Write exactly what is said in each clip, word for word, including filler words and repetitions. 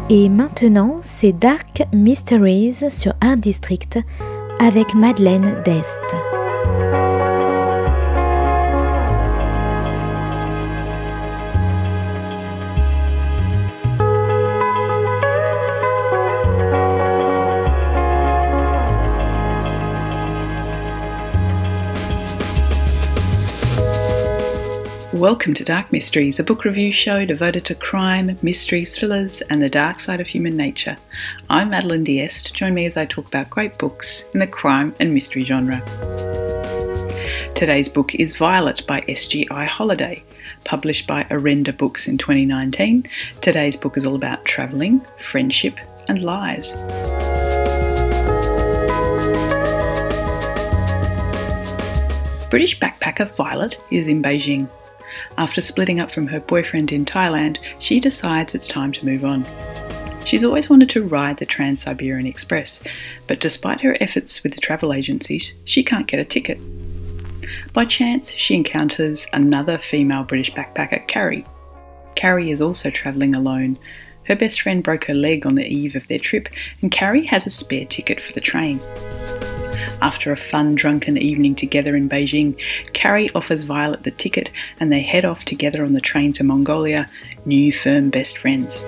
Et maintenant, c'est Dark Mysteries sur Art District avec Madeleine Dest. Welcome to Dark Mysteries, a book review show devoted to crime, mysteries, thrillers, and the dark side of human nature. I'm Madeleine D'Este. Join me as I talk about great books in the crime and mystery genre. Today's book is Violet by S G I Holiday, published by Arenda Books in twenty nineteen. Today's book is all about travelling, friendship, and lies. British backpacker Violet is in Beijing. After splitting up from her boyfriend in Thailand, she decides it's time to move on. She's always wanted to ride the Trans-Siberian Express, but despite her efforts with the travel agencies, she can't get a ticket. By chance, she encounters another female British backpacker, Carrie. Carrie is also travelling alone. Her best friend broke her leg on the eve of their trip, and Carrie has a spare ticket for the train. After a fun, drunken evening together in Beijing, Carrie offers Violet the ticket and they head off together on the train to Mongolia, new firm best friends.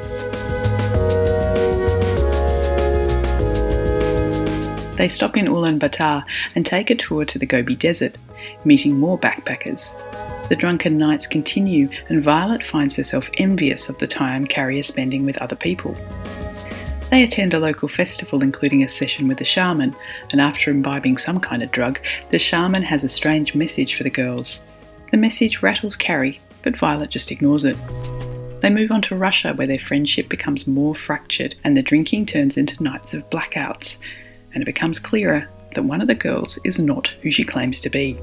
They stop in Ulaanbaatar and take a tour to the Gobi Desert, meeting more backpackers. The drunken nights continue and Violet finds herself envious of the time Carrie is spending with other people. They attend a local festival including a session with a shaman, and after imbibing some kind of drug, the shaman has a strange message for the girls. The message rattles Carrie, but Violet just ignores it. They move on to Russia where their friendship becomes more fractured and the drinking turns into nights of blackouts, and it becomes clearer that one of the girls is not who she claims to be.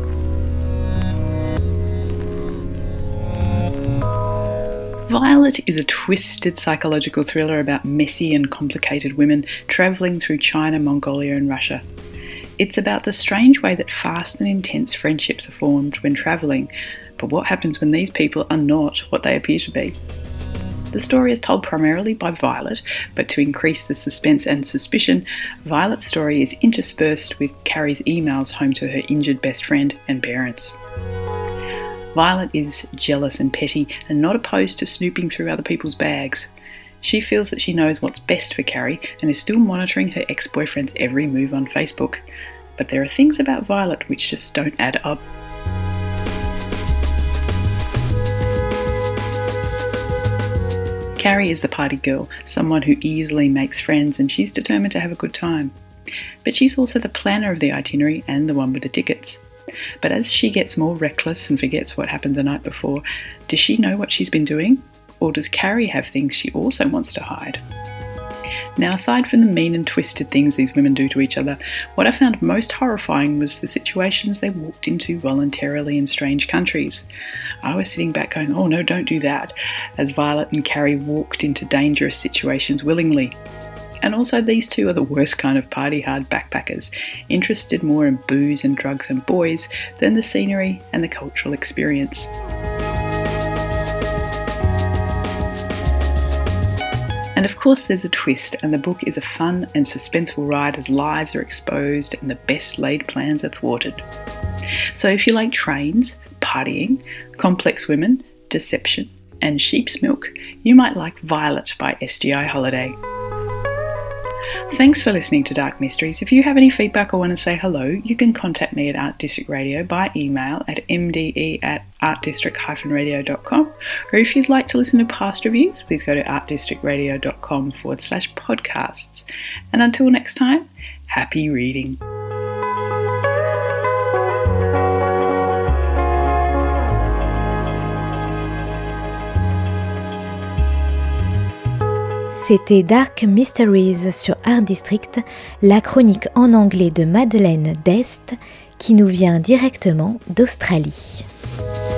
Violet is a twisted psychological thriller about messy and complicated women travelling through China, Mongolia and Russia. It's about the strange way that fast and intense friendships are formed when travelling, but what happens when these people are not what they appear to be? The story is told primarily by Violet, but to increase the suspense and suspicion, Violet's story is interspersed with Carrie's emails home to her injured best friend and parents. Violet is jealous and petty and not opposed to snooping through other people's bags. She feels that she knows what's best for Carrie and is still monitoring her ex-boyfriend's every move on Facebook. But there are things about Violet which just don't add up. Carrie is the party girl, someone who easily makes friends, and she's determined to have a good time. But she's also the planner of the itinerary and the one with the tickets. But as she gets more reckless and forgets what happened the night before, does she know what she's been doing? Or does Carrie have things she also wants to hide? Now, aside from the mean and twisted things these women do to each other, what I found most horrifying was the situations they walked into voluntarily in strange countries. I was sitting back going, oh no, don't do that, as Violet and Carrie walked into dangerous situations willingly. And also these two are the worst kind of party-hard backpackers, interested more in booze and drugs and boys than the scenery and the cultural experience. And of course there's a twist, and the book is a fun and suspenseful ride as lies are exposed and the best laid plans are thwarted. So if you like trains, partying, complex women, deception and sheep's milk, you might like Violet by S G I Holiday. Thanks for listening to Dark Mysteries. If you have any feedback or want to say hello, you can contact me at Art District Radio by email at m d e at art district dash radio dot com, or if you'd like to listen to past reviews, please go to artdistrictradio.com forward slash podcasts. And until next time, happy reading. C'était Dark Mysteries sur Art District, la chronique en anglais de Madeleine Dest qui nous vient directement d'Australie.